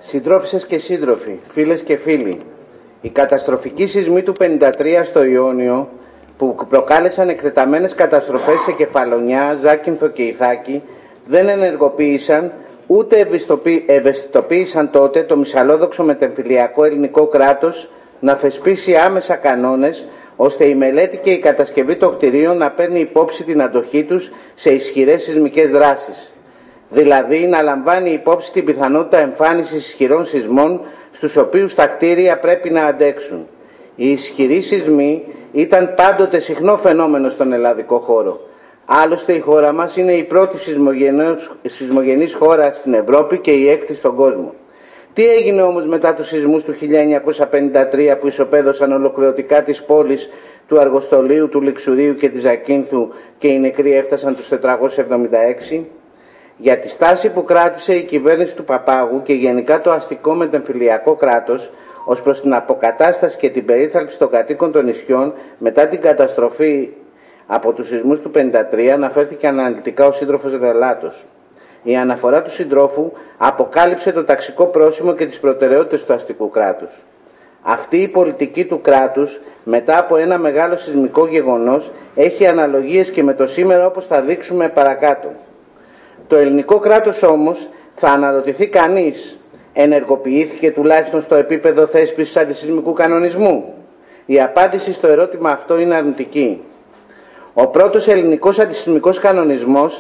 Συντρόφισσες και σύντροφοι, φίλες και φίλοι, οι καταστροφικοί σεισμοί του 1953 στο Ιόνιο, που προκάλεσαν εκτεταμένες καταστροφές σε Κεφαλονιά, Ζάκυνθο και Ιθάκη, δεν ενεργοποίησαν ούτε ευαισθητοποίησαν τότε το μυσαλλόδοξο μετεμφυλιακό ελληνικό κράτος να θεσπίσει άμεσα κανόνες, ώστε η μελέτη και η κατασκευή των κτηρίων να παίρνει υπόψη την αντοχή τους σε ισχυρές σεισμικές δράσεις. Δηλαδή να λαμβάνει υπόψη την πιθανότητα εμφάνισης ισχυρών σεισμών, στους οποίους τα κτίρια πρέπει να αντέξουν. Οι ισχυροί σεισμοί ήταν πάντοτε συχνό φαινόμενο στον ελλαδικό χώρο. Άλλωστε η χώρα μας είναι η πρώτη σεισμογενής χώρα στην Ευρώπη και η έκτη στον κόσμο. Τι έγινε όμως μετά τους σεισμούς του 1953 που ισοπαίδωσαν ολοκληρωτικά τις πόλεις του Αργοστολίου, του Λιξουρίου και της Ζακύνθου και οι νεκροί έφτασαν τους 476? Για τη στάση που κράτησε η κυβέρνηση του Παπάγου και γενικά το αστικό μετεμφυλιακό κράτος ως προς την αποκατάσταση και την περίθαλψη των κατοίκων των νησιών μετά την καταστροφή από τους σεισμούς του 1953 αναφέρθηκε αναλυτικά ο σύντροφος Ρελάτος. Η αναφορά του συντρόφου αποκάλυψε το ταξικό πρόσημο και τις προτεραιότητες του αστικού κράτους. Αυτή η πολιτική του κράτους μετά από ένα μεγάλο σεισμικό γεγονός έχει αναλογίες και με το σήμερα, όπως θα δείξουμε παρακάτω. Το ελληνικό κράτος όμως, θα αναρωτηθεί κανείς, ενεργοποιήθηκε τουλάχιστον στο επίπεδο θέσπισης αντισεισμικού κανονισμού? Η απάντηση στο ερώτημα αυτό είναι αρνητική. Ο πρώτος ελληνικός αντισεισμικός κανονισμός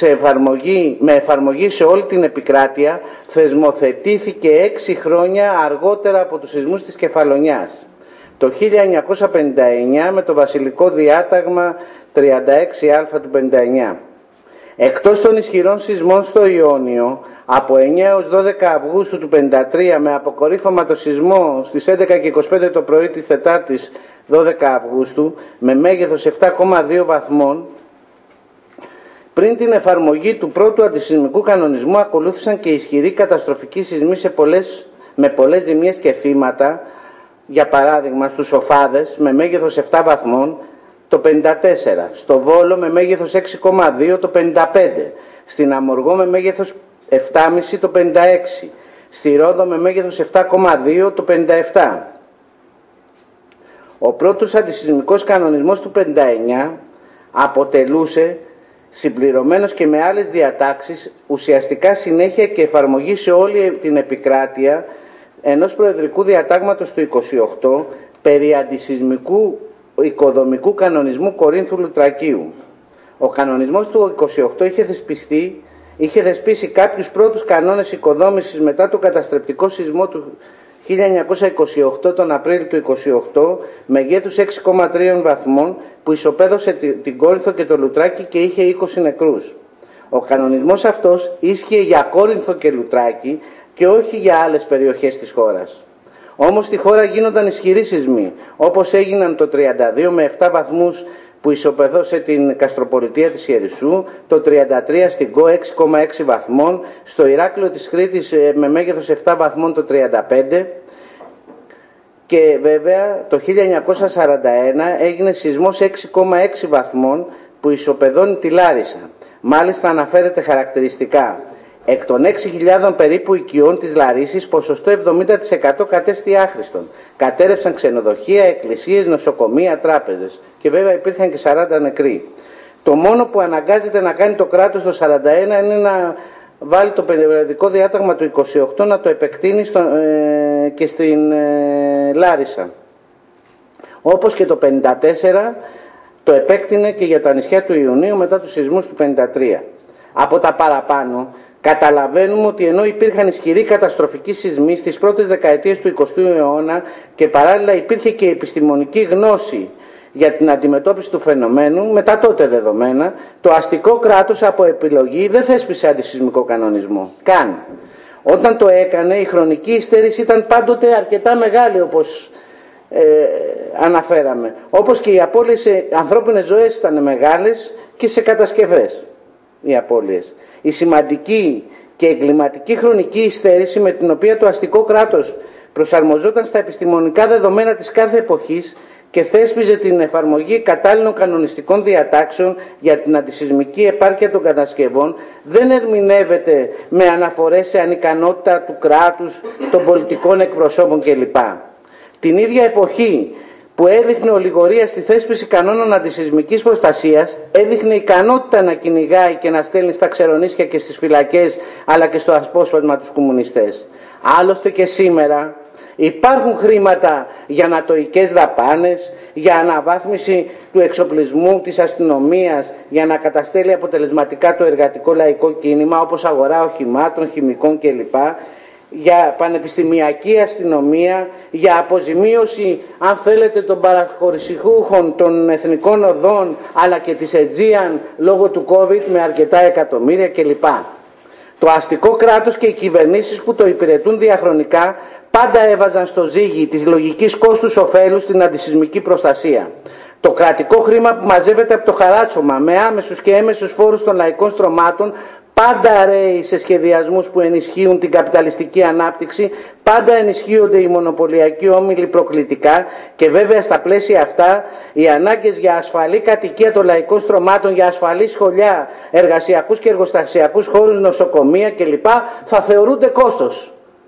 με εφαρμογή σε όλη την επικράτεια θεσμοθετήθηκε 6 χρόνια αργότερα από τους σεισμούς της Κεφαλονιάς, το 1959 με το Βασιλικό Διάταγμα 36α του 59. Εκτός των ισχυρών σεισμών στο Ιόνιο, από 9 έως 12 Αυγούστου του 1953 με αποκορύφωμα το σεισμό στις 11:25 το πρωί της Τετάρτης 12 Αυγούστου με μέγεθος 7,2 βαθμών, πριν την εφαρμογή του πρώτου αντισεισμικού κανονισμού ακολούθησαν και ισχυροί καταστροφικοί σεισμοί με πολλές ζημιές και θύματα, για παράδειγμα στους Σοφάδες με μέγεθος 7 βαθμών το 54, στο Βόλο με μέγεθος 6,2 το 55, στην Αμοργό με μέγεθος 7,5 το 56, στη Ρόδο με μέγεθος 7,2 το 57. Ο πρώτος αντισεισμικός κανονισμός του 59 αποτελούσε, συμπληρωμένος και με άλλες διατάξεις, ουσιαστικά συνέχεια και εφαρμογή σε όλη την επικράτεια ενός προεδρικού διατάγματος του 28 περί αντισεισμικού οικοδομικού κανονισμού Κορίνθου Λουτρακίου. Ο κανονισμός του 28 είχε θεσπίσει κάποιους πρώτους κανόνες οικοδόμησης μετά το καταστρεπτικό σεισμό του 1928 τον Απρίλιο του 28 μεγέθους 6,3 βαθμών που ισοπαίδωσε την Κόρινθο και το Λουτράκι και είχε 20 νεκρούς. Ο κανονισμός αυτός ίσχυε για Κόρινθο και Λουτράκι και όχι για άλλες περιοχές της χώρας. Όμως στη χώρα γίνονταν ισχυροί σεισμοί, όπως έγιναν το 32 με 7 βαθμούς που ισοπεδώσε την Καστροπολιτεία της Ιερισσού, το 33 στην Κο 6,6 βαθμών, στο Ηράκλειο της Κρήτης με μέγεθος 7 βαθμών το 35 και βέβαια το 1941 έγινε σεισμός 6,6 βαθμών που ισοπεδώνει τη Λάρισα. Μάλιστα αναφέρεται χαρακτηριστικά. Εκ των 6.000 περίπου οικειών της Λαρίσης, ποσοστό 70% κατέστη άχρηστον. Κατέρευσαν ξενοδοχεία, εκκλησίες, νοσοκομεία, τράπεζες. Και βέβαια υπήρχαν και 40 νεκροί. Το μόνο που αναγκάζεται να κάνει το κράτος το 41 είναι να βάλει το περιοδικό διάταγμα του 28 να το επεκτείνει και στην Λάρισα. Όπως και το 54 το επέκτηνε και για τα νησιά του Ιουνίου μετά τους σεισμούς του 53. Από τα παραπάνω, καταλαβαίνουμε ότι ενώ υπήρχαν ισχυροί καταστροφικοί σεισμοί στις πρώτες δεκαετίες του 20ου αιώνα και παράλληλα υπήρχε και επιστημονική γνώση για την αντιμετώπιση του φαινομένου, με τα τότε δεδομένα, το αστικό κράτος από επιλογή δεν θέσπισε αντισεισμικό κανονισμό. Καν. Όταν το έκανε, η χρονική υστέρηση ήταν πάντοτε αρκετά μεγάλη, όπως αναφέραμε. Όπως και οι απώλειες σε ανθρώπινες ζωές ήταν μεγάλες και σε κατασκευές οι απώλειες. Η σημαντική και εγκληματική χρονική υστέρηση με την οποία το αστικό κράτος προσαρμοζόταν στα επιστημονικά δεδομένα της κάθε εποχής και θέσπιζε την εφαρμογή κατάλληλων κανονιστικών διατάξεων για την αντισυσμική επάρκεια των κατασκευών, δεν ερμηνεύεται με αναφορές σε ανικανότητα του κράτους, των πολιτικών εκπροσώπων κλπ. Την ίδια εποχή που έδειχνε ολιγορία στη θέσπιση κανόνων αντισυσμικής προστασίας, έδειχνε ικανότητα να κυνηγάει και να στέλνει στα ξερονίσια και στις φυλακές, αλλά και στο ασπόσπασμα τους κομμουνιστές. Άλλωστε και σήμερα υπάρχουν χρήματα για νατοικές δαπάνες, για αναβάθμιση του εξοπλισμού της αστυνομίας, για να καταστέλει αποτελεσματικά το εργατικό λαϊκό κίνημα, όπως αγορά οχημάτων, χημικών κλπ, για πανεπιστημιακή αστυνομία, για αποζημίωση, αν θέλετε, των παραχωρησιούχων των εθνικών οδών, αλλά και της Aegean λόγω του COVID με αρκετά εκατομμύρια κλπ. Το αστικό κράτος και οι κυβερνήσεις που το υπηρετούν διαχρονικά πάντα έβαζαν στο ζύγι της λογικής κόστους-οφέλους στην αντισυσμική προστασία. Το κρατικό χρήμα που μαζεύεται από το χαράτσωμα με άμεσους και έμεσους φόρους των λαϊκών στρωμάτων πάντα ρέει σε σχεδιασμούς που ενισχύουν την καπιταλιστική ανάπτυξη, πάντα ενισχύονται οι μονοπωλιακοί όμιλοι προκλητικά και βέβαια στα πλαίσια αυτά οι ανάγκες για ασφαλή κατοικία των λαϊκών στρωμάτων, για ασφαλή σχολιά, εργασιακούς και εργοστασιακούς χώρους, νοσοκομεία κλπ. Θα θεωρούνται κόστος.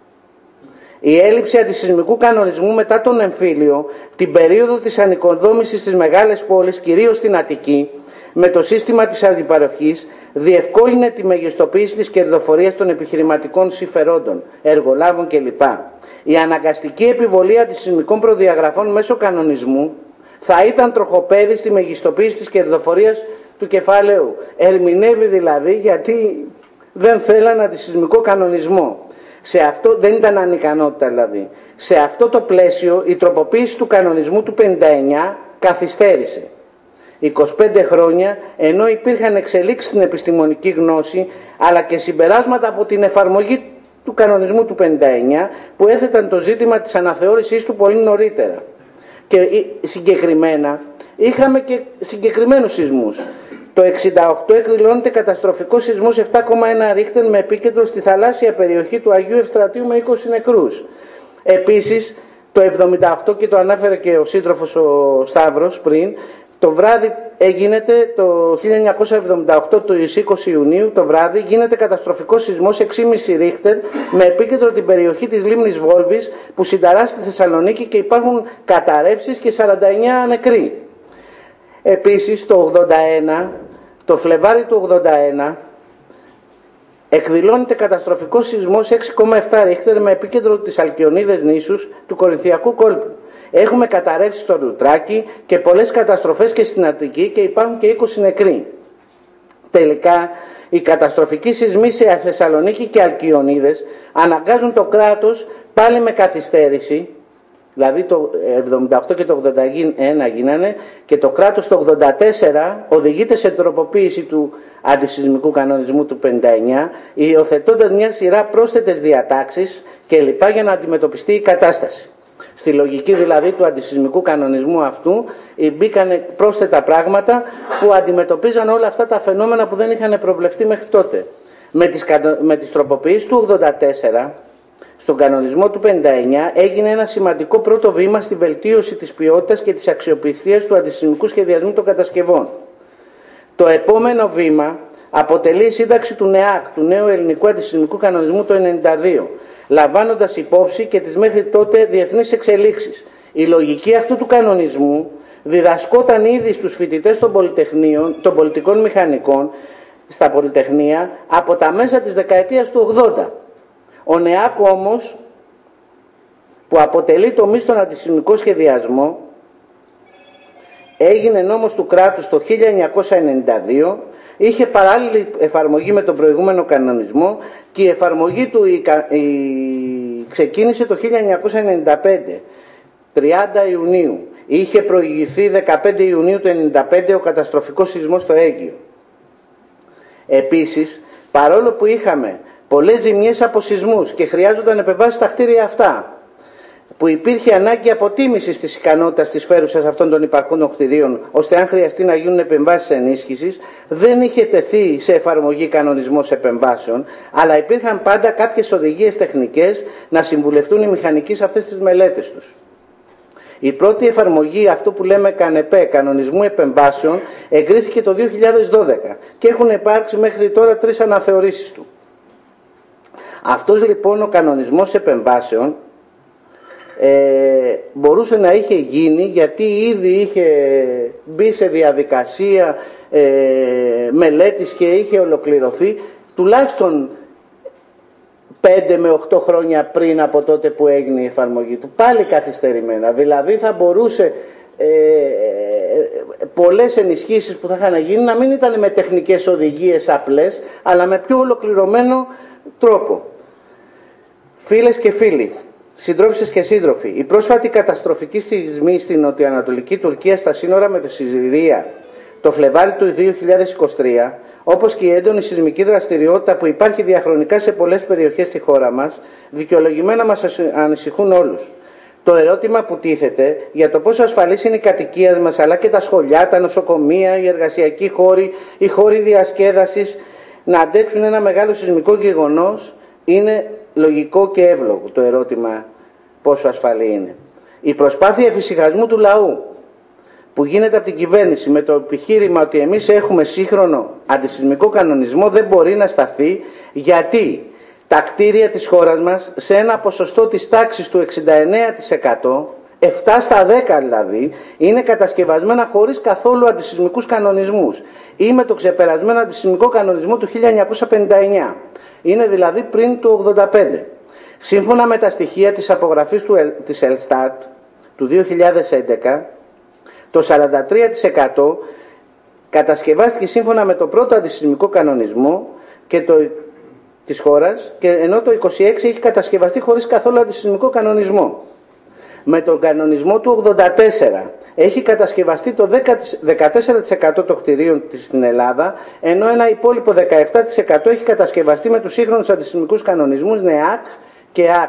Η έλλειψη αντισυσμικού κανονισμού μετά τον εμφύλιο, την περίοδο της ανοικοδόμησης στις μεγάλες πόλεις, κυρίως στην Αττική, με το σύστημα της αντιπαροχής, διευκόλυνε τη μεγιστοποίηση της κερδοφορίας των επιχειρηματικών συμφερόντων, εργολάβων κλπ. Η αναγκαστική επιβολή αντισυσμικών προδιαγραφών μέσω κανονισμού θα ήταν τροχοπέδι στη μεγιστοποίηση της κερδοφορίας του κεφαλαίου. Ερμηνεύει δηλαδή γιατί δεν θέλαν αντισυσμικό κανονισμό. Σε αυτό δεν ήταν ανικανότητα δηλαδή. Σε αυτό το πλαίσιο η τροποποίηση του κανονισμού του 59 καθυστέρησε 25 χρόνια, ενώ υπήρχαν εξελίξεις στην επιστημονική γνώση αλλά και συμπεράσματα από την εφαρμογή του κανονισμού του 59 που έθεταν το ζήτημα της αναθεώρησής του πολύ νωρίτερα. Και συγκεκριμένα είχαμε και συγκεκριμένους σεισμούς. Το 1968 εκδηλώνεται καταστροφικό σεισμός 7,1 ρίχτερ με επίκεντρο στη θαλάσσια περιοχή του Αγίου Ευστρατείου με 20 νεκρούς. Επίσης το 1978, και το ανάφερε και ο σύντροφος ο Σταύρος πριν, το βράδυ γίνεται το 1978 του 20 Ιουνίου το βράδυ γίνεται καταστροφικό σεισμός 6,5 ρίχτερ με επίκεντρο την περιοχή της λίμνης Βόλβης που συνταράσσει στη Θεσσαλονίκη και υπάρχουν καταρρεύσεις και 49 νεκροί. Επίσης το 81, το Φλεβάρι του 81, εκδηλώνεται καταστροφικό σεισμός 6,7 ρίχτερ με επίκεντρο τις Αλκιονίδες νήσους του Κορινθιακού κόλπου. Έχουμε καταρρεύσει στο Λουτράκι και πολλές καταστροφές και στην Αττική και υπάρχουν και 20 νεκροί. Τελικά, οι καταστροφικοί σεισμοί σε Θεσσαλονίκη και Αλκιονίδες αναγκάζουν το κράτος πάλι με καθυστέρηση, δηλαδή το 78 και το 81 γίνανε, και το κράτος το 84 οδηγείται σε τροποποίηση του αντισυσμικού κανονισμού του 59, υιοθετώντας μια σειρά πρόσθετες διατάξεις και λοιπά για να αντιμετωπιστεί η κατάσταση. Στη λογική δηλαδή του αντισυσμικού κανονισμού αυτού μπήκαν πρόσθετα πράγματα που αντιμετωπίζαν όλα αυτά τα φαινόμενα που δεν είχαν προβλεφτεί μέχρι τότε. Με τις τροποποιήσεις του 84, στον κανονισμό του 59 έγινε ένα σημαντικό πρώτο βήμα στη βελτίωση της ποιότητας και της αξιοπιστίας του αντισυσμικού σχεδιασμού των κατασκευών. Το επόμενο βήμα αποτελεί η σύνταξη του ΝΕΑΚ, του Νέου Ελληνικού Αντισυσμικού Κανονισμού το 1992, λαμβάνοντας υπόψη και τις μέχρι τότε διεθνείς εξελίξεις. Η λογική αυτού του κανονισμού διδασκόταν ήδη στους φοιτητές των πολυτεχνείων, των πολιτικών μηχανικών, στα πολυτεχνία, από τα μέσα της δεκαετίας του 80. Ο ΝΕΑΚ όμως, που αποτελεί τομή στον αντισυσμικό σχεδιασμό, έγινε νόμος του κράτους το 1992, είχε παράλληλη εφαρμογή με τον προηγούμενο κανονισμό και η εφαρμογή του ξεκίνησε το 1995, 30 Ιουνίου. Είχε προηγηθεί 15 Ιουνίου του 1995 ο καταστροφικός σεισμός στο Αίγυο. Επίσης, παρόλο που είχαμε πολλές ζημιές από σεισμούς και χρειάζονταν επεμβάσεις στα κτίρια αυτά, που υπήρχε ανάγκη αποτίμησης της ικανότητας της φέρουσας αυτών των υπαρχόντων κτηρίων, ώστε αν χρειαστεί να γίνουν επεμβάσεις ενίσχυσης, δεν είχε τεθεί σε εφαρμογή κανονισμός επεμβάσεων, αλλά υπήρχαν πάντα κάποιες οδηγίες τεχνικές να συμβουλευτούν οι μηχανικοί σε αυτές τις μελέτες τους. Η πρώτη εφαρμογή, αυτό που λέμε ΚΑΝΕΠΕ, Κανονισμού Επεμβάσεων, εγκρίθηκε το 2012 και έχουν υπάρξει μέχρι τώρα 3 αναθεωρήσεις του. Αυτός λοιπόν ο κανονισμός επεμβάσεων μπορούσε να είχε γίνει γιατί ήδη είχε μπει σε διαδικασία μελέτης και είχε ολοκληρωθεί τουλάχιστον 5 με 8 χρόνια πριν από τότε που έγινε η εφαρμογή του, πάλι καθυστερημένα. Δηλαδή θα μπορούσε πολλές ενισχύσεις που θα είχαν γίνει να μην ήταν με τεχνικές οδηγίες απλές, αλλά με πιο ολοκληρωμένο τρόπο. Φίλες και φίλοι, συντρόφισσες και σύντροφοι, η πρόσφατη καταστροφική στιγμή στην νοτιοανατολική Τουρκία στα σύνορα με τη Συρία το Φλεβάρι του 2023, όπως και η έντονη σεισμική δραστηριότητα που υπάρχει διαχρονικά σε πολλές περιοχές στη χώρα μας, δικαιολογημένα μας ανησυχούν όλους. Το ερώτημα που τίθεται για το πόσο ασφαλής είναι η κατοικία μας, αλλά και τα σχολιά, τα νοσοκομεία, οι εργασιακοί χώροι, οι χώροι διασκέδασης να αντέξουν ένα μεγάλο σεισμικό γεγονός, είναι λογικό και εύλογο το ερώτημα πόσο ασφαλή είναι. Η προσπάθεια εφησυχασμού του λαού που γίνεται από την κυβέρνηση με το επιχείρημα ότι εμείς έχουμε σύγχρονο αντισεισμικό κανονισμό δεν μπορεί να σταθεί, γιατί τα κτίρια της χώρας μας σε ένα ποσοστό της τάξης του 69%, 7 στα 10 δηλαδή, είναι κατασκευασμένα χωρίς καθόλου αντισεισμικούς κανονισμούς ή με το ξεπερασμένο αντισεισμικό κανονισμό του 1959. Είναι δηλαδή πριν του 85. Σύμφωνα με τα στοιχεία της απογραφής της Ελστάτ του 2011, το 43% κατασκευάστηκε σύμφωνα με το πρώτο αντισεισμικό κανονισμό της χώρας, και ενώ το 26% έχει κατασκευαστεί χωρίς καθόλου αντισεισμικό κανονισμό. Με τον κανονισμό του 84 έχει κατασκευαστεί το 14% των κτηρίων στην Ελλάδα, ενώ ένα υπόλοιπο 17% έχει κατασκευαστεί με τους σύγχρονους αντισεισμικούς κανονισμούς ΝΕΑΚ και ΑΚ.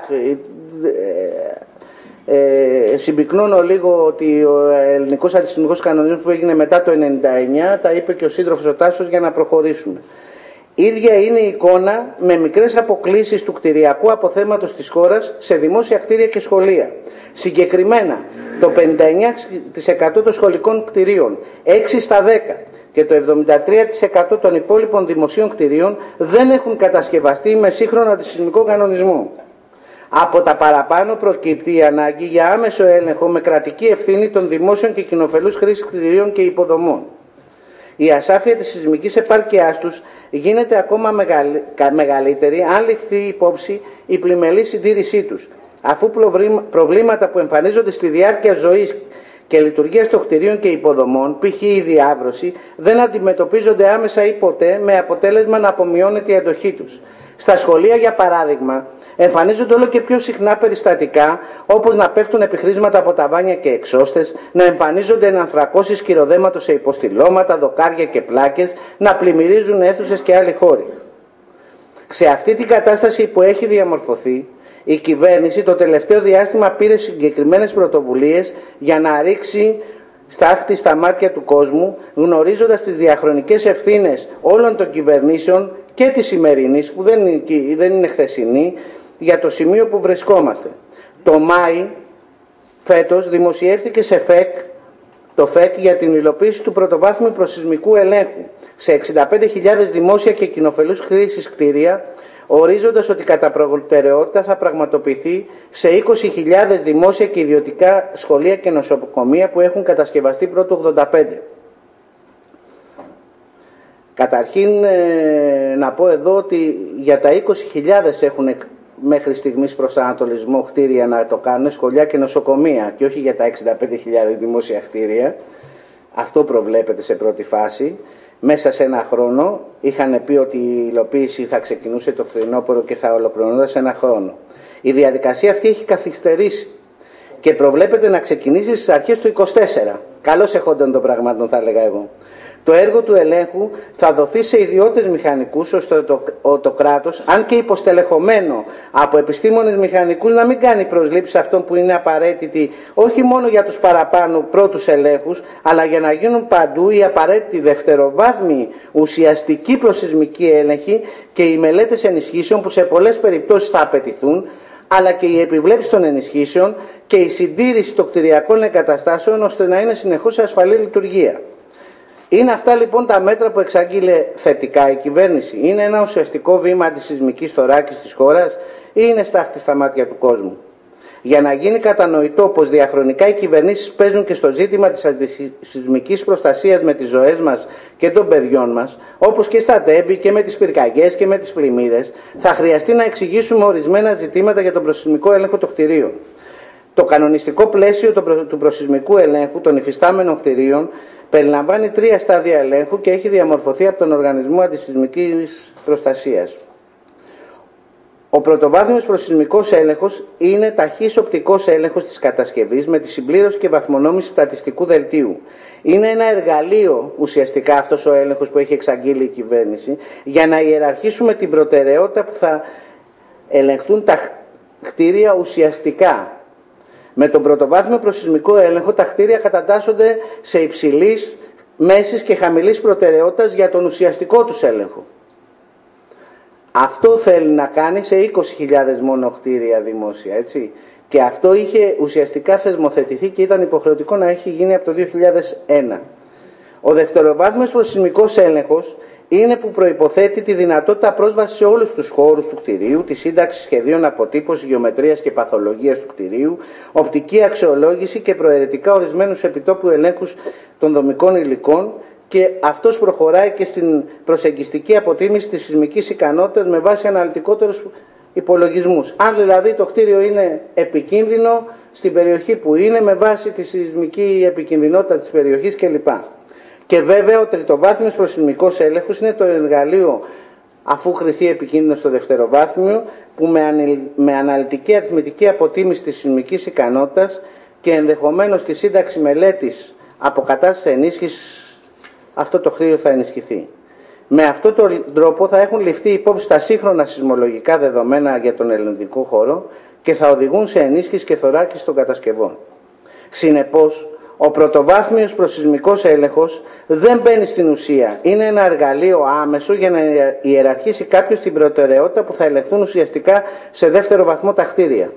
Συμπυκνώνω λίγο ότι ο ελληνικός αντισεισμικός κανονισμός που έγινε μετά το 1999 τα είπε και ο σύντροφος ο Τάσος για να προχωρήσουμε. Ίδια είναι η εικόνα με μικρές αποκλίσεις του κτηριακού αποθέματος της χώρας σε δημόσια κτίρια και σχολεία. Συγκεκριμένα, το 59% των σχολικών κτηρίων, 6 στα 10 και το 73% των υπόλοιπων δημοσίων κτηρίων δεν έχουν κατασκευαστεί με σύγχρονο αντισεισμικό κανονισμό. Από τα παραπάνω προκύπτει η ανάγκη για άμεσο έλεγχο με κρατική ευθύνη των δημόσιων και κοινοφελούς χρήσης κτηρίων και υποδομών. Η ασάφεια της σεισμικής επάρκειάς τους γίνεται ακόμα μεγαλύτερη αν ληφθεί υπόψη η πλημελή συντήρησή τους, αφού προβλήματα που εμφανίζονται στη διάρκεια ζωής και λειτουργίας των κτηρίων και υποδομών, π.χ. η διάβρωση, δεν αντιμετωπίζονται άμεσα ή ποτέ, με αποτέλεσμα να απομειώνεται η αντοχή τους. Στα σχολεία, για παράδειγμα, εμφανίζονται όλο και πιο συχνά περιστατικά, όπως να πέφτουν επιχρήσματα από ταβάνια και εξώστες, να εμφανίζονται ενανθρακώσεις κυροδέματος σε υποστηλώματα, δοκάρια και πλάκες, να πλημμυρίζουν αίθουσες και άλλοι χώροι. Σε αυτή την κατάσταση που έχει διαμορφωθεί, η κυβέρνηση το τελευταίο διάστημα πήρε συγκεκριμένες πρωτοβουλίες για να ρίξει στάχτη στα μάτια του κόσμου, γνωρίζοντας τις διαχρονικές ευθύνες όλων των κυβερνήσεων και της σημερινής, που δεν είναι χθεσινή, για το σημείο που βρισκόμαστε. Το Μάη φέτος δημοσιεύτηκε το ΦΕΚ για την υλοποίηση του πρωτοβάθμιου προσεισμικού ελέγχου σε 65.000 δημόσια και κοινοφελούς χρήσης κτίρια, ορίζοντας ότι κατά προτεραιότητα θα πραγματοποιηθεί σε 20.000 δημόσια και ιδιωτικά σχολεία και νοσοκομεία που έχουν κατασκευαστεί πρώτου 85. Καταρχήν να πω εδώ ότι για τα 20.000 έχουν μέχρι στιγμής προσανατολισμό κτίρια να το κάνουν, σχολεία και νοσοκομεία, και όχι για τα 65.000 δημόσια κτίρια. Αυτό προβλέπεται σε πρώτη φάση. Μέσα σε ένα χρόνο είχαν πει ότι η υλοποίηση θα ξεκινούσε το φθινόπωρο και θα ολοκληρωνόταν σε ένα χρόνο. Η διαδικασία αυτή έχει καθυστερήσει και προβλέπεται να ξεκινήσει στις αρχές του 24. Καλώς εχόντων των πραγμάτων, θα έλεγα εγώ. Το έργο του ελέγχου θα δοθεί σε ιδιώτες μηχανικούς, ώστε το κράτος, αν και υποστελεχωμένο από επιστήμονες μηχανικούς, να μην κάνει προσλήψεις αυτών που είναι απαραίτητοι όχι μόνο για τους παραπάνω πρώτους ελέγχους, αλλά για να γίνουν παντού οι απαραίτητοι δευτεροβάθμιοι ουσιαστικοί προσεισμικοί έλεγχοι και οι μελέτες ενισχύσεων που σε πολλές περιπτώσεις θα απαιτηθούν, αλλά και η επιβλέψη των ενισχύσεων και η συντήρηση των κτηριακών εγκαταστάσεων ώστε να είναι συνεχώς σε ασφαλή λειτουργία. Είναι αυτά λοιπόν τα μέτρα που εξάγγειλε θετικά η κυβέρνηση? Είναι ένα ουσιαστικό βήμα αντισυσμικής θωράκισης της χώρας ή είναι στάχτη στα μάτια του κόσμου? Για να γίνει κατανοητό πως διαχρονικά οι κυβερνήσεις παίζουν και στο ζήτημα της αντισυσμικής προστασίας με τις ζωές μας και των παιδιών μας, όπως και στα τέμπη και με τις πυρκαγιές και με τις πλημμύρες, θα χρειαστεί να εξηγήσουμε ορισμένα ζητήματα για τον προσυσμικό έλεγχο των κτηρίων. Το κανονιστικό πλαίσιο του προσυσμικού ελέγχου των υφιστάμενων κτηρίων περιλαμβάνει 3 στάδια ελέγχου και έχει διαμορφωθεί από τον Οργανισμό Αντισυσμικής Προστασίας. Ο πρωτοβάθμιος προσυσμικός έλεγχος είναι ταχύς οπτικός έλεγχος της κατασκευής με τη συμπλήρωση και βαθμονόμηση στατιστικού δελτίου. Είναι ένα εργαλείο ουσιαστικά αυτός ο έλεγχος που έχει εξαγγείλει η κυβέρνηση για να ιεραρχήσουμε την προτεραιότητα που θα ελεγχθούν τα κτίρια ουσιαστικά. Με τον πρωτοβάθμιο προσυσμικό έλεγχο τα κτίρια κατατάσσονται σε υψηλής, μέσης και χαμηλής προτεραιότητας για τον ουσιαστικό τους έλεγχο. Αυτό θέλει να κάνει σε 20.000 μόνο κτίρια δημόσια, έτσι. Και αυτό είχε ουσιαστικά θεσμοθετηθεί και ήταν υποχρεωτικό να έχει γίνει από το 2001. Ο δευτεροβάθμιος προσυσμικός έλεγχος είναι που προϋποθέτει τη δυνατότητα πρόσβασης σε όλους τους χώρους του κτηρίου, τη σύνταξη σχεδίων αποτύπωσης, γεωμετρίας και παθολογίας του κτηρίου, οπτική αξιολόγηση και προαιρετικά ορισμένους επιτόπου ελέγχους των δομικών υλικών, και αυτός προχωράει και στην προσεγγιστική αποτίμηση της σεισμικής ικανότητας με βάση αναλυτικότερους υπολογισμούς. Αν δηλαδή το κτίριο είναι επικίνδυνο στην περιοχή που είναι με βάση τη σεισμική επικινδυνότητα της περιοχής κλπ. Και βέβαια ο τριτοβάθμιος προσυσμικός έλεγχος είναι το εργαλείο, αφού κριθεί επικίνδυνο στο δευτεροβάθμιο, που με αναλυτική αριθμητική αποτίμηση της σεισμικής ικανότητας και ενδεχομένως τη σύνταξη μελέτης αποκατάστασης ενίσχυσης, αυτό το κτίριο θα ενισχυθεί. Με αυτόν τον τρόπο θα έχουν ληφθεί υπόψη τα σύγχρονα σεισμολογικά δεδομένα για τον ελληνικό χώρο και θα οδηγούν σε ενίσχυση και θωράκιση των κατασκευών. Συνεπώς, ο πρωτοβάθμιος προσυσμικός έλεγχος δεν μπαίνει στην ουσία. Είναι ένα εργαλείο άμεσο για να ιεραρχήσει κάποιος την προτεραιότητα που θα ελεγχθούν ουσιαστικά σε δεύτερο βαθμό τα κτίρια.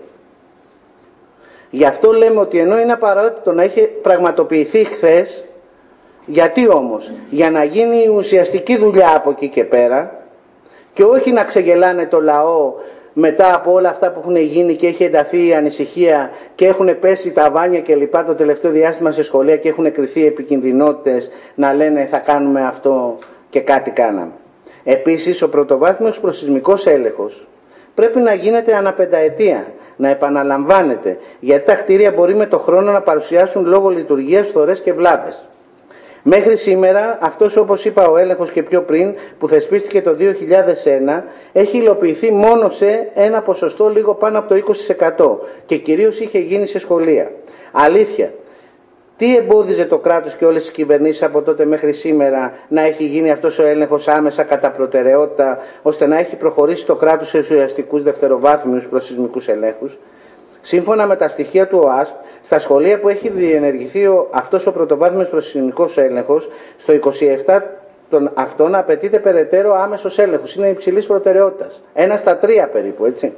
Γι' αυτό λέμε ότι ενώ είναι απαραίτητο να είχε πραγματοποιηθεί χθες, γιατί όμως? Για να γίνει η ουσιαστική δουλειά από εκεί και πέρα και όχι να ξεγελάνε το λαό μετά από όλα αυτά που έχουν γίνει και έχει ενταθεί η ανησυχία και έχουν πέσει τα βάνια και λοιπά το τελευταίο διάστημα σε σχολεία και έχουν κριθεί επικινδυνότητες να λένε θα κάνουμε αυτό και κάτι κάναμε. Επίσης ο πρωτοβάθμιος προσυσμικός έλεγχος πρέπει να γίνεται ανά πενταετία, να επαναλαμβάνεται, γιατί τα κτίρια μπορεί με το χρόνο να παρουσιάσουν λόγω λειτουργίας φθορές και βλάβες. Μέχρι σήμερα, αυτός όπως είπα ο έλεγχος και πιο πριν, που θεσπίστηκε το 2001, έχει υλοποιηθεί μόνο σε ένα ποσοστό λίγο πάνω από το 20% και κυρίως είχε γίνει σε σχολεία. Αλήθεια, τι εμπόδιζε το κράτος και όλες οι κυβερνήσεις από τότε μέχρι σήμερα να έχει γίνει αυτός ο έλεγχος άμεσα κατά προτεραιότητα, ώστε να έχει προχωρήσει το κράτος σε ουσιαστικούς δευτεροβάθμιους προσυσμικούς ελέγχους? Σύμφωνα με τα στοιχεία του ΟΑΣΠ, στα σχολεία που έχει διενεργηθεί αυτός ο πρωτοβάθμιος προσυσμικός έλεγχος, στο 27 των αυτών απαιτείται περαιτέρω άμεσος έλεγχος. Είναι υψηλής προτεραιότητας. 1 στα 3 περίπου, έτσι.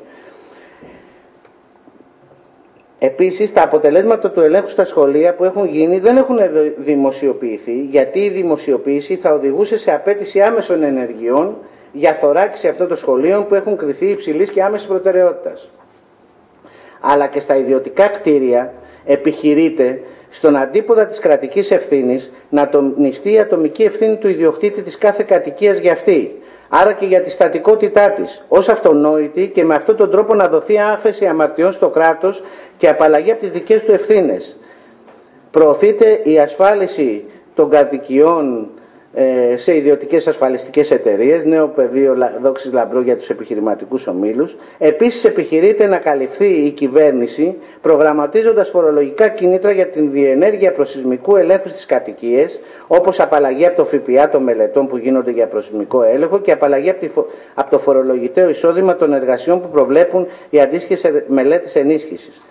Επίσης, τα αποτελέσματα του ελέγχου στα σχολεία που έχουν γίνει δεν έχουν δημοσιοποιηθεί, γιατί η δημοσιοποίηση θα οδηγούσε σε απέτηση άμεσων ενεργειών για θωράκιση αυτών των σχολείων που έχουν κριθεί υψηλής και άμεσης προτεραιότητας. Αλλά και στα ιδιωτικά κτίρια επιχειρείται στον αντίποδα της κρατικής ευθύνης να τονιστεί η ατομική ευθύνη του ιδιοκτήτη της κάθε κατοικίας για αυτή, άρα και για τη στατικότητά της, ως αυτονόητη, και με αυτόν τον τρόπο να δοθεί άφεση αμαρτιών στο κράτος και απαλλαγή από τις δικές του ευθύνες. Προωθείται η ασφάλιση των κατοικιών σε ιδιωτικές ασφαλιστικές εταιρείες, νέο πεδίο δόξης λαμπρό για τους επιχειρηματικούς ομίλους. Επίσης επιχειρείται να καλυφθεί η κυβέρνηση προγραμματίζοντας φορολογικά κίνητρα για την διενέργεια προσυσμικού ελέγχου στις κατοικίες, όπως απαλλαγή από το ΦΠΑ των μελετών που γίνονται για προσυσμικό έλεγχο και απαλλαγή από το φορολογητέο εισόδημα των εργασιών που προβλέπουν οι αντίστοιχες μελέτες ενίσχυσης.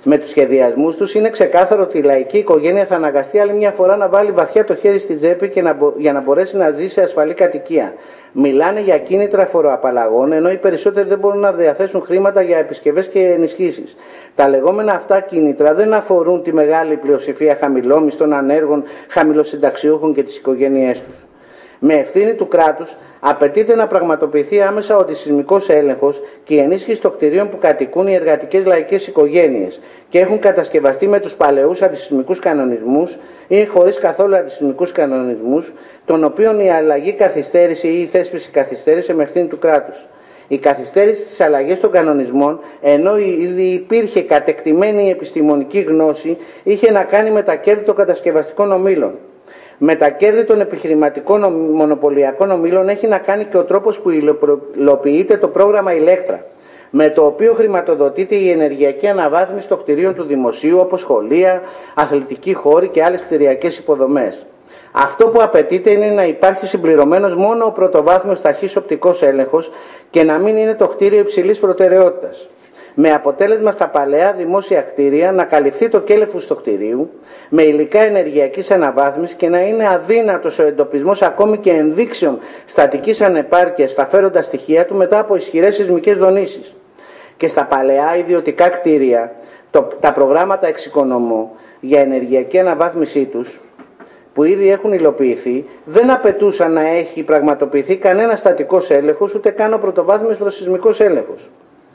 με τους σχεδιασμούς τους, είναι ξεκάθαρο ότι η λαϊκή οικογένεια θα αναγκαστεί άλλη μια φορά να βάλει βαθιά το χέρι στη τσέπη για να μπορέσει να ζήσει σε ασφαλή κατοικία. Μιλάνε για κίνητρα φοροαπαλλαγών, ενώ οι περισσότεροι δεν μπορούν να διαθέσουν χρήματα για επισκευές και ενισχύσεις. Τα λεγόμενα αυτά κίνητρα δεν αφορούν τη μεγάλη πλειοψηφία χαμηλόμισθων, ανέργων, χαμηλοσυνταξιούχων και τις οικογένειές τους. Με ευθύνη του κράτους, απαιτείται να πραγματοποιηθεί άμεσα ο αντισυσμικός έλεγχος και η ενίσχυση των κτηρίων που κατοικούν οι εργατικές λαϊκές οικογένειες και έχουν κατασκευαστεί με τους παλαιούς αντισυσμικούς κανονισμούς ή χωρίς καθόλου αντισυσμικούς κανονισμούς, των οποίων η αλλαγή καθυστέρησε ή η θέσπιση καθυστέρησε με ευθύνη του κράτους. Η καθυστέρηση στις αλλαγές των κανονισμών, ενώ ήδη υπήρχε κατεκτημένη επιστημονική γνώση, είχε να κάνει με τα κέρδη των κατασκευαστικών ομίλων. Με τα κέρδη των επιχειρηματικών μονοπωλιακών ομίλων έχει να κάνει και ο τρόπος που υλοποιείται το πρόγραμμα Ηλέκτρα, με το οποίο χρηματοδοτείται η ενεργειακή αναβάθμιση των κτηρίων του δημοσίου, όπως σχολεία, αθλητικοί χώροι και άλλες κτηριακές υποδομές. Αυτό που απαιτείται είναι να υπάρχει συμπληρωμένος μόνο ο πρωτοβάθμιος ταχύς οπτικός έλεγχος και να μην είναι το κτίριο υψηλής προτεραιότητας. Με αποτέλεσμα στα παλαιά δημόσια κτίρια να καλυφθεί το κέλεφος του κτηρίου με υλικά ενεργειακής αναβάθμισης και να είναι αδύνατος ο εντοπισμός ακόμη και ενδείξεων στατικής ανεπάρκειας στα φέροντα στοιχεία του μετά από ισχυρές σεισμικές δονήσεις. Και στα παλαιά ιδιωτικά κτίρια τα προγράμματα εξοικονομού για ενεργειακή αναβάθμισή τους, που ήδη έχουν υλοποιηθεί, δεν απαιτούσαν να έχει πραγματοποιηθεί κανένα στατικός έλεγχος, ούτε καν ο πρωτοβάθμιος προσεισμικός έλεγχος.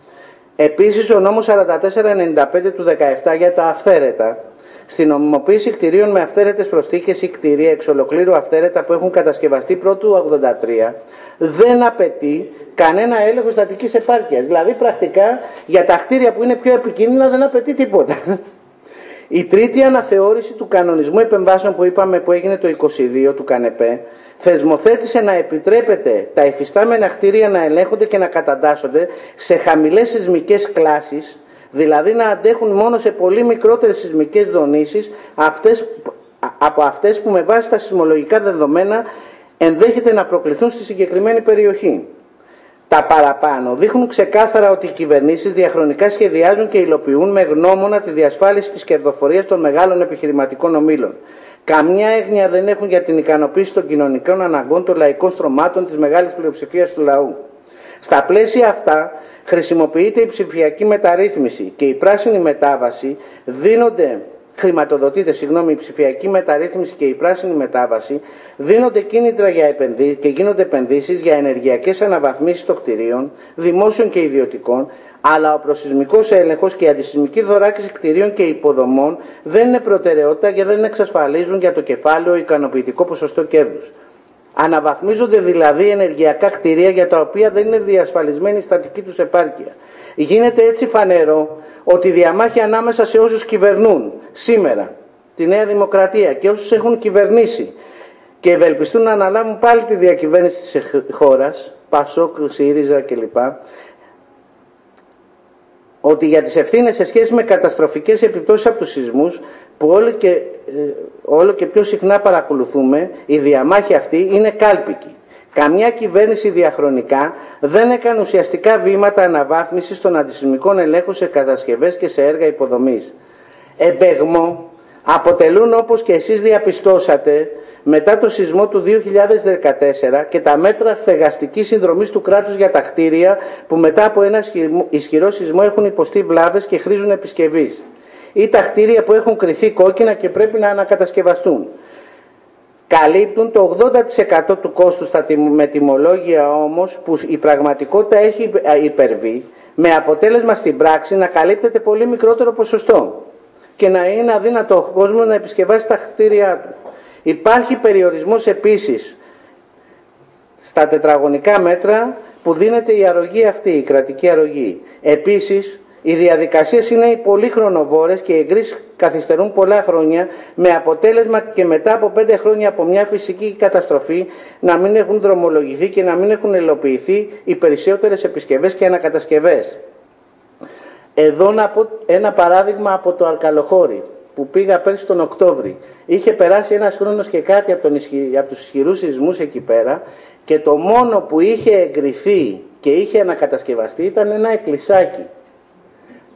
Επίσης, ο νόμος 4495 του 17 για τα αυθαίρετα, στην νομιμοποίηση κτηρίων με αυθαίρετες προσθήκες ή κτηρία εξ ολοκλήρου αυθαίρετα που έχουν κατασκευαστεί πρώτου 83, δεν απαιτεί κανένα έλεγχο στατικής επάρκειας. Δηλαδή, πρακτικά, για τα κτίρια που είναι πιο επικίνδυνα δεν απαιτεί τίποτα. Η τρίτη αναθεώρηση του κανονισμού επεμβάσεων που είπαμε που έγινε το 22 του ΚΑΝΕΠΕ θεσμοθέτησε να επιτρέπεται τα υφιστάμενα κτίρια να ελέγχονται και να κατατάσσονται σε χαμηλές σεισμικές κλάσεις, δηλαδή να αντέχουν μόνο σε πολύ μικρότερες σεισμικές δονήσεις από αυτές που με βάση τα σεισμολογικά δεδομένα ενδέχεται να προκληθούν στη συγκεκριμένη περιοχή. Τα παραπάνω δείχνουν ξεκάθαρα ότι οι κυβερνήσεις διαχρονικά σχεδιάζουν και υλοποιούν με γνώμονα τη διασφάλιση της κερδοφορίας των μεγάλων επιχειρηματικών ομίλων. Καμιά έγνοια δεν έχουν για την ικανοποίηση των κοινωνικών αναγκών των λαϊκών στρωμάτων της μεγάλης πλειοψηφίας του λαού. Στα πλαίσια αυτά χρησιμοποιείται η ψηφιακή μεταρρύθμιση και η πράσινη μετάβαση η ψηφιακή μεταρρύθμιση και η πράσινη μετάβαση δίνονται κίνητρα για επενδύσεις και γίνονται επενδύσεις για ενεργειακές αναβαθμίσεις των κτηρίων, δημόσιων και ιδιωτικών, αλλά ο προσεισμικός έλεγχος και η αντισεισμική θωράκιση κτηρίων και υποδομών δεν είναι προτεραιότητα και δεν εξασφαλίζουν για το κεφάλαιο ικανοποιητικό ποσοστό κέρδους. Αναβαθμίζονται δηλαδή ενεργειακά κτηρία για τα οποία δεν είναι διασφαλισμένη η στατική τους επάρκεια. Γίνεται έτσι φανερό ότι η διαμάχη ανάμεσα σε όσους κυβερνούν σήμερα τη Νέα Δημοκρατία και όσους έχουν κυβερνήσει και ευελπιστούν να αναλάβουν πάλι τη διακυβέρνηση της χώρας, Πασόκ, ΣΥΡΙΖΑ κλπ., ότι για τις ευθύνες σε σχέση με καταστροφικές επιπτώσεις από τους σεισμούς που όλο και πιο συχνά παρακολουθούμε, η διαμάχη αυτή είναι κάλπικη. Καμιά κυβέρνηση διαχρονικά δεν έκανε ουσιαστικά βήματα αναβάθμισης των αντισεισμικών ελέγχων σε κατασκευές και σε έργα υποδομής. Εμπεγμό αποτελούν, όπως και εσείς διαπιστώσατε, μετά το σεισμό του 2014 και τα μέτρα στεγαστικής συνδρομής του κράτους για τα κτίρια που μετά από ένα ισχυρό σεισμό έχουν υποστεί βλάβες και χρήζουν επισκευής, ή τα κτίρια που έχουν κριθεί κόκκινα και πρέπει να ανακατασκευαστούν. Καλύπτουν το 80% του κόστους με τιμολόγια όμως που η πραγματικότητα έχει υπερβεί, με αποτέλεσμα στην πράξη να καλύπτεται πολύ μικρότερο ποσοστό και να είναι αδύνατο ο κόσμος να επισκευάσει τα κτίρια του. Υπάρχει περιορισμός επίσης στα τετραγωνικά μέτρα που δίνεται η αρρωγή αυτή, η κρατική αρρωγή. Επίσης, οι διαδικασίες είναι πολύ χρονοβόρες και οι εγκρίσεις καθυστερούν πολλά χρόνια, με αποτέλεσμα και μετά από 5 χρόνια από μια φυσική καταστροφή να μην έχουν δρομολογηθεί και να μην έχουν υλοποιηθεί οι περισσότερες επισκευές και ανακατασκευές. Εδώ να πω ένα παράδειγμα από το Αρκαλοχώρι που πήγα πέρσι τον Οκτώβρη. Είχε περάσει ένας χρόνος και κάτι από τους ισχυρούς σεισμούς εκεί πέρα και το μόνο που είχε εγκριθεί και είχε ανακατασκευαστεί ήταν ένα εκκλησάκι.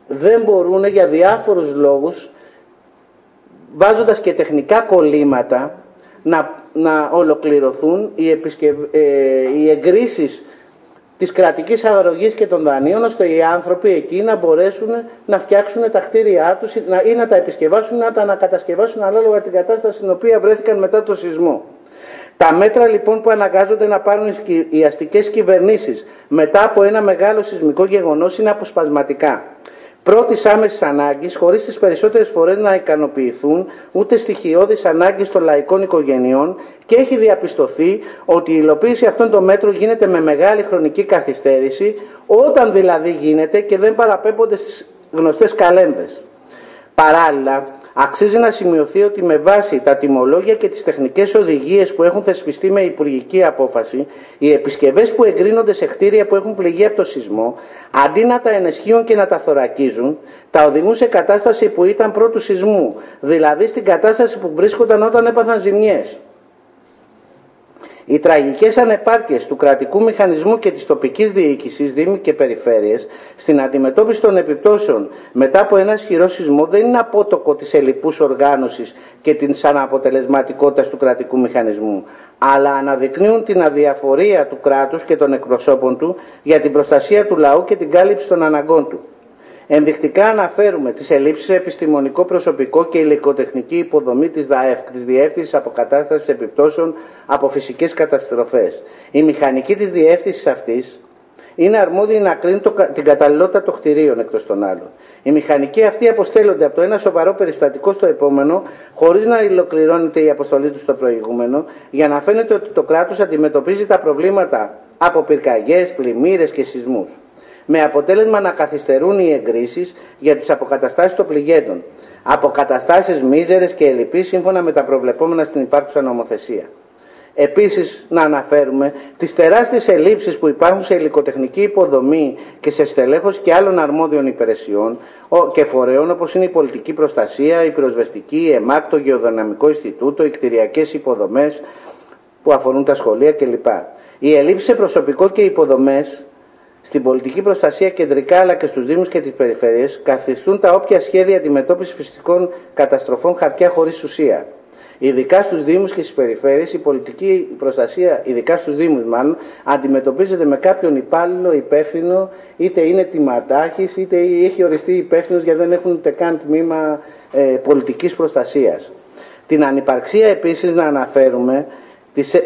δεν μπορούν για διάφορους λόγους, βάζοντας και τεχνικά κολλήματα, να ολοκληρωθούν οι εγκρίσεις της κρατικής αρρωγής και των δανείων, ώστε οι άνθρωποι εκεί να μπορέσουν να φτιάξουν τα κτίρια τους ή να τα επισκευάσουν, να τα ανακατασκευάσουν ανάλογα την κατάσταση στην οποία βρέθηκαν μετά το σεισμό. Τα μέτρα λοιπόν που αναγκάζονται να πάρουν οι αστικές κυβερνήσεις μετά από ένα μεγάλο σεισμικό γεγονός είναι αποσπασματικά. Πρώτης άμεσης ανάγκης, χωρίς τις περισσότερες φορές να ικανοποιηθούν ούτε στοιχειώδεις ανάγκες των λαϊκών οικογενειών, και έχει διαπιστωθεί ότι η υλοποίηση αυτών των μέτρων γίνεται με μεγάλη χρονική καθυστέρηση, όταν δηλαδή γίνεται και δεν παραπέμπονται στις γνωστές καλένδες. Παράλληλα, αξίζει να σημειωθεί ότι με βάση τα τιμολόγια και τις τεχνικές οδηγίες που έχουν θεσπιστεί με υπουργική απόφαση, οι επισκευές που εγκρίνονται σε κτίρια που έχουν πληγεί από το σεισμό, αντί να τα ενισχύουν και να τα θωρακίζουν, τα οδηγούν σε κατάσταση που ήταν πρώτου σεισμού, δηλαδή στην κατάσταση που βρίσκονταν όταν έπαθαν ζημιές. Οι τραγικές ανεπάρκειες του κρατικού μηχανισμού και της τοπικής διοίκησης, δήμοι και περιφέρειες, στην αντιμετώπιση των επιπτώσεων μετά από ένα ισχυρό σεισμό δεν είναι απότοκο της ελλειπούς οργάνωσης και της αναποτελεσματικότητας του κρατικού μηχανισμού, αλλά αναδεικνύουν την αδιαφορία του κράτους και των εκπροσώπων του για την προστασία του λαού και την κάλυψη των αναγκών του. Ενδεικτικά αναφέρουμε τις ελλείψεις σε επιστημονικό προσωπικό και υλικοτεχνική υποδομή της ΔΑΕΦ, της Διεύθυνσης Αποκατάστασης Επιπτώσεων από Φυσικές Καταστροφές. Η μηχανική της διεύθυνσης αυτής είναι αρμόδιοι να κρίνουν την καταλληλότητα των κτηρίων, εκτός των άλλων. Οι μηχανικοί αυτοί αποστέλλονται από το ένα σοβαρό περιστατικό στο επόμενο, χωρίς να ολοκληρώνεται η αποστολή του στο προηγούμενο, για να φαίνεται ότι το κράτος αντιμετωπίζει τα προβλήματα από πυρκαγιές, πλημμύρες και σεισμούς, με αποτέλεσμα να καθυστερούν οι εγκρίσεις για τις αποκαταστάσεις των πληγέντων. Αποκαταστάσεις μίζερες και ελλειπείς σύμφωνα με τα προβλεπόμενα στην υπάρχουσα νομοθεσία. Επίσης, να αναφέρουμε τις τεράστιες ελλείψεις που υπάρχουν σε υλικοτεχνική υποδομή και σε στελέχος και άλλων αρμόδιων υπηρεσιών και φορέων, όπως είναι η πολιτική προστασία, η πυροσβεστική, η ΕΜΑΚ, το Γεωδυναμικό Ινστιτούτο, οι κτηριακές υποδομές που αφορούν τα σχολεία κλπ. Οι ελλείψεις σε προσωπικό και υποδομές στην πολιτική προστασία κεντρικά αλλά και στους Δήμους και τις περιφέρειες καθιστούν τα όποια σχέδια αντιμετώπισης φυσικών καταστροφών χαρτιά χωρίς ουσία. Ειδικά στους Δήμους και στις περιφέρειες η πολιτική προστασία, ειδικά στους Δήμους μάλλον, αντιμετωπίζεται με κάποιον υπάλληλο υπεύθυνο, είτε είναι τιματάρχης είτε έχει οριστεί υπεύθυνος γιατί δεν έχουν ούτε καν τμήμα πολιτικής προστασίας. Την ανυπαρξία επίσης να αναφέρουμε της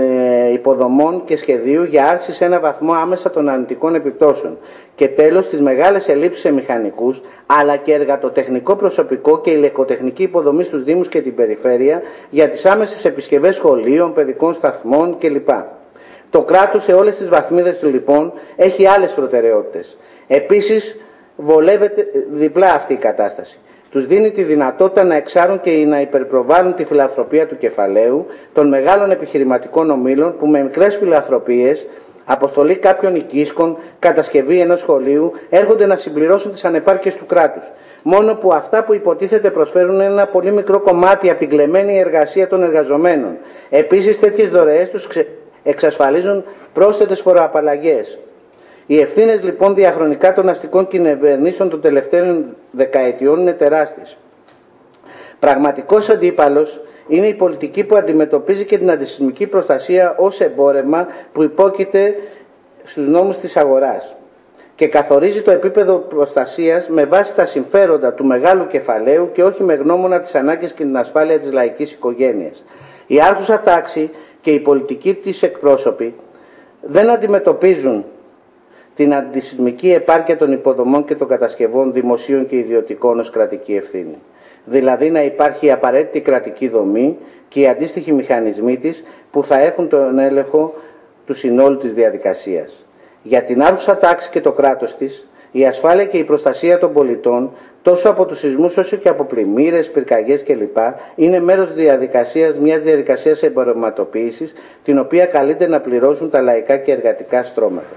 υποδομών και σχεδίου για άρση σε ένα βαθμό άμεσα των αρνητικών επιπτώσεων και τέλος τις μεγάλες ελλείψεις σε μηχανικούς αλλά και εργατοτεχνικό προσωπικό και υλικοτεχνική υποδομή στους Δήμους και την περιφέρεια για τις άμεσες επισκευές σχολείων, παιδικών σταθμών κλπ. Το κράτος σε όλες τις βαθμίδες του λοιπόν έχει άλλες προτεραιότητες. Επίσης βολεύεται διπλά αυτή η κατάσταση. Τους δίνει τη δυνατότητα να εξάρουν και να υπερπροβάλλουν τη φιλανθρωπία του κεφαλαίου των μεγάλων επιχειρηματικών ομίλων που με μικρές φιλανθρωπίες, αποστολή κάποιων οικίσκων, κατασκευή ενός σχολείου έρχονται να συμπληρώσουν τις ανεπάρκειες του κράτους. Μόνο που αυτά που υποτίθεται προσφέρουν ένα πολύ μικρό κομμάτι από την κλεμμένη εργασία των εργαζομένων. Επίσης τέτοιες δωρεές τους εξασφαλίζουν πρόσθετες φοροαπαλλαγές. Οι ευθύνες λοιπόν διαχρονικά των αστικών κυβερνήσεων των τελευταίων δεκαετιών είναι τεράστιες. Πραγματικός αντίπαλος είναι η πολιτική που αντιμετωπίζει και την αντισυσμική προστασία ως εμπόρευμα που υπόκειται στους νόμους της αγοράς και καθορίζει το επίπεδο προστασίας με βάση τα συμφέροντα του μεγάλου κεφαλαίου και όχι με γνώμονα τις ανάγκες και την ασφάλεια της λαϊκής οικογένειας. Η άρχουσα τάξη και οι πολιτικοί της εκπρόσωποι δεν αντιμετωπίζουν την αντισυσμική επάρκεια των υποδομών και των κατασκευών δημοσίων και ιδιωτικών ως κρατική ευθύνη. Δηλαδή να υπάρχει η απαραίτητη κρατική δομή και οι αντίστοιχοι μηχανισμοί της που θα έχουν τον έλεγχο του συνόλου της διαδικασίας. Για την άρχουσα τάξη και το κράτος της, η ασφάλεια και η προστασία των πολιτών, τόσο από τους σεισμούς όσο και από πλημμύρες, πυρκαγιές κλπ. Είναι μέρος μιας διαδικασίας εμπορευματοποίησης, την οποία καλείται να πληρώσουν τα λαϊκά και εργατικά στρώματα.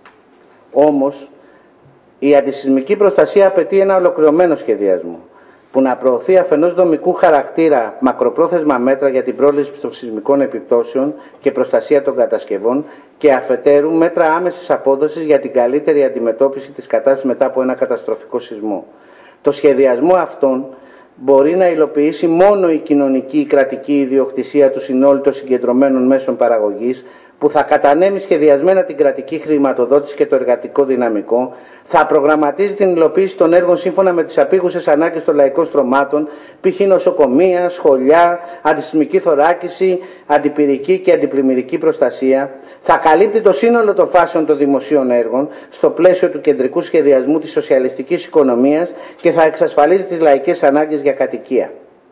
Όμως, η αντισυσμική προστασία απαιτεί ένα ολοκληρωμένο σχεδιασμό, που να προωθεί αφενός δομικού χαρακτήρα μακροπρόθεσμα μέτρα για την πρόληψη των σεισμικών επιπτώσεων και προστασία των κατασκευών και αφετέρου μέτρα άμεσης απόδοσης για την καλύτερη αντιμετώπιση της κατάστασης μετά από ένα καταστροφικό σεισμό. Το σχεδιασμό αυτών μπορεί να υλοποιήσει μόνο η κοινωνική, η κρατική ιδιοκτησία του συνόλου των συγκεντρωμένων μέσων παραγωγής, που θα κατανέμει σχεδιασμένα την κρατική χρηματοδότηση και το εργατικό δυναμικό, θα προγραμματίζει την υλοποίηση των έργων σύμφωνα με τις απήγουσες ανάγκες των λαϊκών στρωμάτων, π.χ. νοσοκομεία, σχολιά, αντισεισμική θωράκιση, αντιπυρική και αντιπλημμυρική προστασία, θα καλύπτει το σύνολο των φάσεων των δημοσίων έργων στο πλαίσιο του κεντρικού σχεδιασμού της σοσιαλιστικής οικονομίας και θα εξασφαλίζει τις λαϊκές ανάγκες για κατοικία.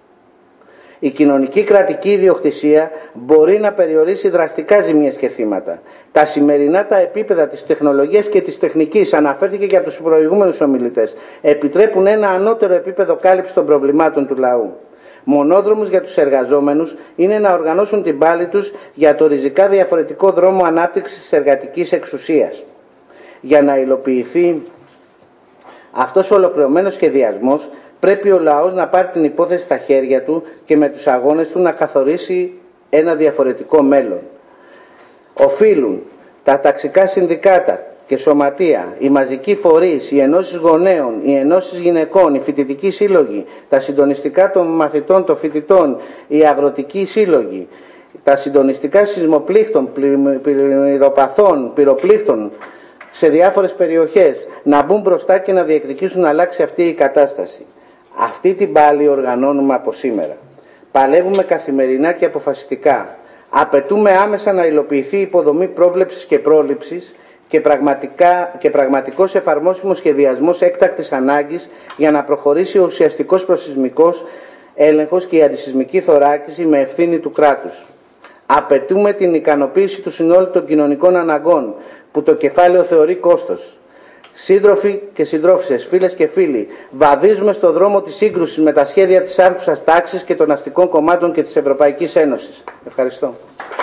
Η κοινωνική κρατική ιδιοκτησία μπορεί να περιορίσει δραστικά ζημίες και θύματα. Τα σημερινά τα επίπεδα της τεχνολογίας και της τεχνικής, αναφέρθηκε και από τους προηγούμενους ομιλητές, επιτρέπουν ένα ανώτερο επίπεδο κάλυψης των προβλημάτων του λαού. Μονόδρομος για τους εργαζόμενους είναι να οργανώσουν την πάλη τους για το ριζικά διαφορετικό δρόμο ανάπτυξης της εργατικής εξουσίας. Για να υλοποιηθεί αυτός ο ολοκληρωμένος σχεδιασμός, πρέπει ο λαός να πάρει την υπόθεση στα χέρια του και με τους αγώνες του να καθορίσει ένα διαφορετικό μέλλον. Οφείλουν τα ταξικά συνδικάτα και σωματεία, οι μαζικοί φορείς, οι ενώσεις γονέων, οι ενώσεις γυναικών, οι φοιτητικοί σύλλογοι, τα συντονιστικά των μαθητών, των φοιτητών, οι αγροτικοί σύλλογοι, τα συντονιστικά σεισμοπλήχτων, πληροπαθών, πυροπλήχτων σε διάφορες περιοχές να μπουν μπροστά και να διεκδικήσουν να αλλάξει αυτή η κατάσταση. Αυτή την πάλη οργανώνουμε από σήμερα. Παλεύουμε καθημερινά και αποφασιστικά. Απαιτούμε άμεσα να υλοποιηθεί η υποδομή πρόβλεψης και πρόληψης και πραγματικός εφαρμόσιμος σχεδιασμός έκτακτης ανάγκης για να προχωρήσει ο ουσιαστικός προσεισμικός έλεγχος και η αντισεισμική θωράκιση με ευθύνη του κράτους. Απαιτούμε την ικανοποίηση του συνόλου των κοινωνικών αναγκών που το κεφάλαιο θεωρεί κόστος. Σύντροφοι και συντρόφισσες, φίλες και φίλοι, βαδίζουμε στο δρόμο της σύγκρουσης με τα σχέδια της άρχουσας τάξης και των αστικών κομμάτων και της Ευρωπαϊκής Ένωσης. Ευχαριστώ.